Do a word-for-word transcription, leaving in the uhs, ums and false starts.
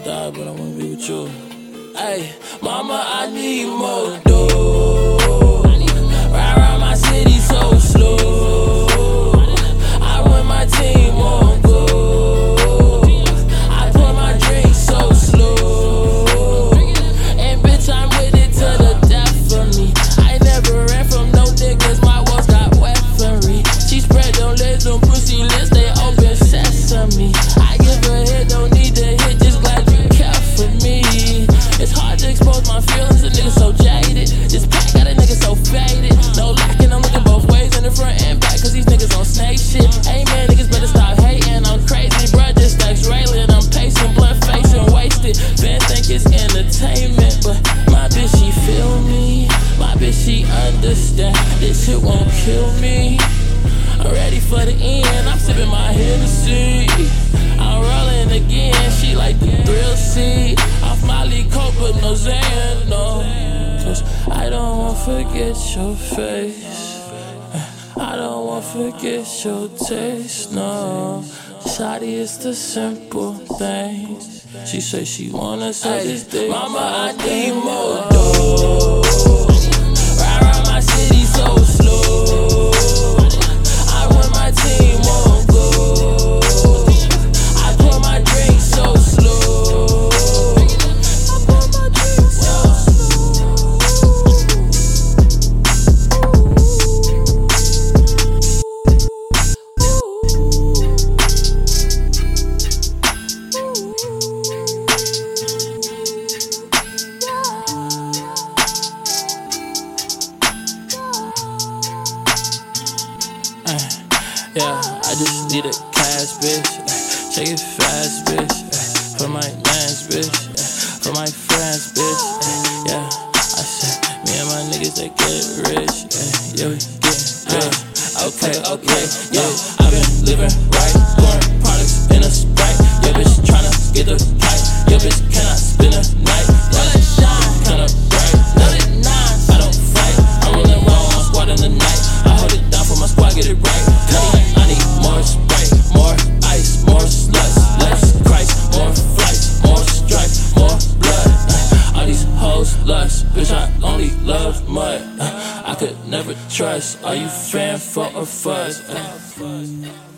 die, but I wanna be with you. Hey, mama, I need more dough. Ride around my city so slow. I run my team on go. I pour my drink so slow. And bitch, I'm with it to the death for me. I never ran from no niggas, my walls got weaponry. She spread them legs on Brucey lips, they open sesame. I give a hit, don't need to hit, just glad you care for me. It's hard to expose my feelings, a nigga so jaded. This pack got a nigga so faded. No lacking, I'm looking both ways in the front and back, cause these niggas on snake shit. Hey man, niggas better stop hating, I'm crazy, bruh, just stacks railing. I'm pacing, blunt facing, wasted. Fans think it's entertainment, but my bitch, she feel me. My bitch, she understand, this shit won't kill me. I'm ready for the end, I'm sipping my Hennessy. I'm rolling again, she like the thrill seed. Off Molly Coke, but no Xan, no. Cause I don't wanna forget your face. I don't wanna forget your taste, no. Shawty, it's the simple things. She say she wanna say this thing. Mama, I need more dough. Ride around my city so slow. I run my team on go. I pour my drink so slow. I pour my drink so slow. Yeah, I just need a cash, bitch. Shake it fast, bitch. For my mans, bitch. For my friends, bitch. Yeah, I said, me and my niggas, they get rich. Yeah, we get rich. Okay, okay, yeah. I've been living right, pouring products in a Sprite. Your bitch tryna get the pipe. Your bitch cannot spend a night. Let it shine, kinda bright. Let it nine. I don't fight. I'm rolling around my squad in the night. I hold it down for my squad, get it right. More Sprite, more ice, more sluts, less Christ, more flights, more strife, more blood. Uh, all these hoes lust, bitch, I only love mud. Uh, I could never trust. Are you fan for a fuss? Uh,